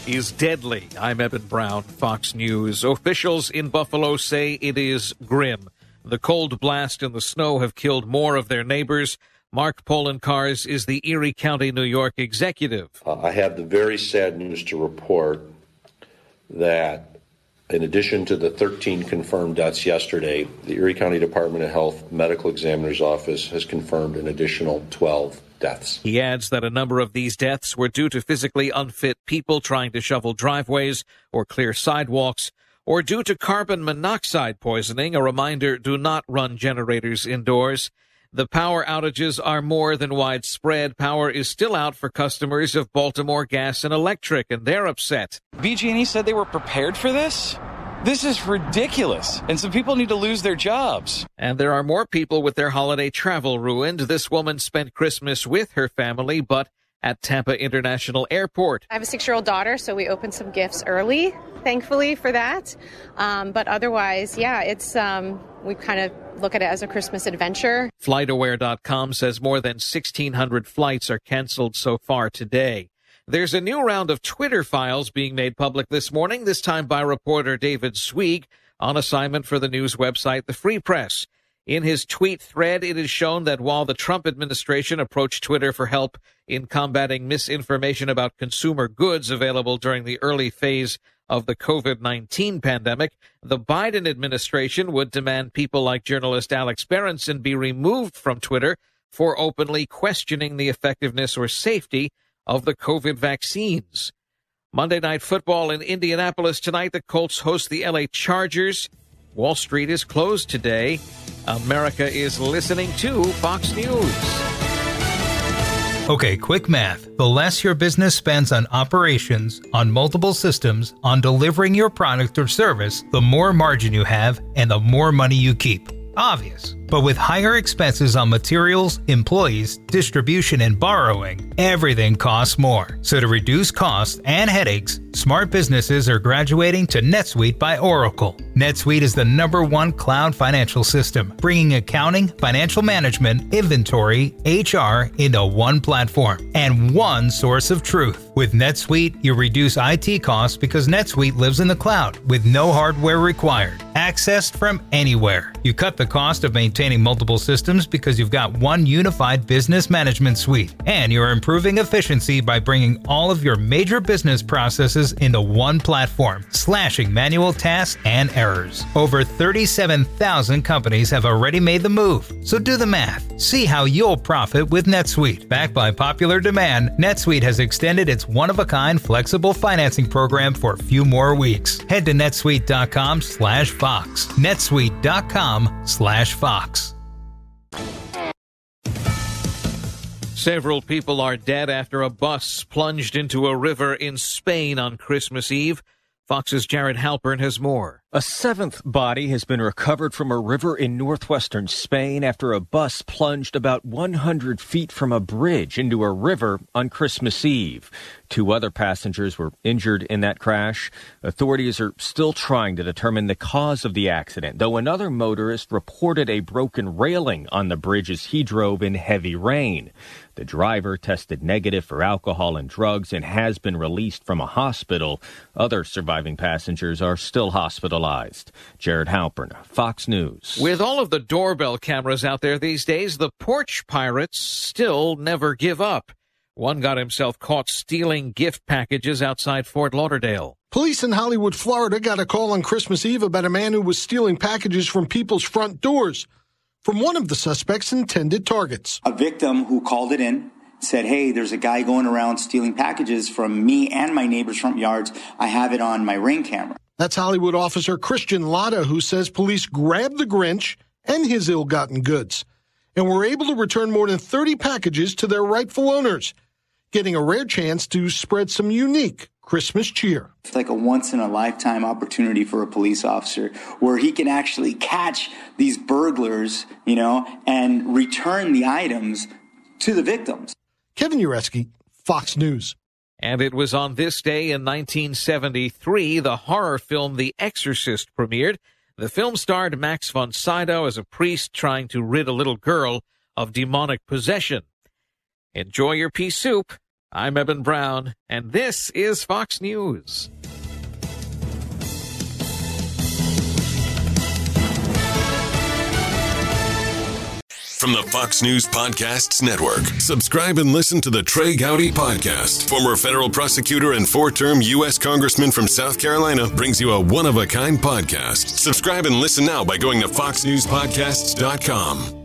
is deadly. I'm Eben Brown, Fox News. Officials in Buffalo say it is grim. The cold blast and the snow have killed more of their neighbors. Mark Polenkars is the Erie County, New York executive. I have the very sad news to report that in addition to the 13 confirmed deaths yesterday, the Erie County Department of Health Medical Examiner's Office has confirmed an additional 12 deaths. He adds that a number of these deaths were due to physically unfit people trying to shovel driveways or clear sidewalks, or due to carbon monoxide poisoning. A reminder, do not run generators indoors. The power outages are more than widespread. Power is still out for customers of Baltimore Gas and Electric, and they're upset. BG&E said they were prepared for this? This is ridiculous, and some people need to lose their jobs. And there are more people with their holiday travel ruined. This woman spent Christmas with her family, but at Tampa International Airport. I have a 6-year-old daughter, so we opened some gifts early, thankfully, for that. But otherwise, it's we kind of look at it as a Christmas adventure. FlightAware.com says more than 1,600 flights are canceled so far today. There's a new round of Twitter files being made public this morning, this time by reporter David Swig, on assignment for the news website The Free Press. In his tweet thread, it is shown that while the Trump administration approached Twitter for help in combating misinformation about consumer goods available during the early phase of the COVID-19 pandemic, the Biden administration would demand people like journalist Alex Berenson be removed from Twitter for openly questioning the effectiveness or safety of the COVID vaccines. Monday Night Football in Indianapolis tonight. The Colts host the LA Chargers. Wall Street is closed today. America is listening to Fox News. Okay, quick math. The less your business spends on operations, on multiple systems, on delivering your product or service, the more margin you have and the more money you keep. Obvious. But with higher expenses on materials, employees, distribution, and borrowing, everything costs more. So to reduce costs and headaches, smart businesses are graduating to NetSuite by Oracle. NetSuite is the #1 cloud financial system, bringing accounting, financial management, inventory, HR into one platform and one source of truth. With NetSuite, you reduce IT costs because NetSuite lives in the cloud with no hardware required, accessed from anywhere. You cut the cost of maintaining multiple systems because you've got one unified business management suite, and you're improving efficiency by bringing all of your major business processes into one platform, slashing manual tasks and errors. Over 37,000 companies have already made the move, so do the math. See how you'll profit with NetSuite. Backed by popular demand, NetSuite has extended its one-of-a-kind flexible financing program for a few more weeks. Head to netsuite.com/Fox. netsuite.com/Fox. Several people are dead after a bus plunged into a river in Spain on Christmas Eve. Fox's Jared Halpern has more. A 7th body has been recovered from a river in northwestern Spain after a bus plunged about 100 feet from a bridge into a river on Christmas Eve. 2 other passengers were injured in that crash. Authorities are still trying to determine the cause of the accident, though another motorist reported a broken railing on the bridge as he drove in heavy rain. The driver tested negative for alcohol and drugs and has been released from a hospital. Other surviving passengers are still hospitalized. Jared Halpern, Fox News. With all of the doorbell cameras out there these days, the porch pirates still never give up. One got himself caught stealing gift packages outside Fort Lauderdale. Police in Hollywood, Florida got a call on Christmas Eve about a man who was stealing packages from people's front doors from one of the suspect's intended targets. A victim who called it in said, "Hey, there's a guy going around stealing packages from me and my neighbor's front yards. I have it on my Ring camera." That's Hollywood officer Christian Latta, who says police grabbed the Grinch and his ill-gotten goods and were able to return more than 30 packages to their rightful owners, getting a rare chance to spread some unique Christmas cheer. It's like a once-in-a-lifetime opportunity for a police officer where he can actually catch these burglars, and return the items to the victims. Kevin Uretsky, Fox News. And it was on this day in 1973 the horror film The Exorcist premiered. The film starred Max von Sydow as a priest trying to rid a little girl of demonic possession. Enjoy your pea soup. I'm Eben Brown, and this is Fox News. From the Fox News Podcasts Network, subscribe and listen to the Trey Gowdy Podcast. Former federal prosecutor and 4-term U.S. Congressman from South Carolina brings you a one-of-a-kind podcast. Subscribe and listen now by going to foxnewspodcasts.com.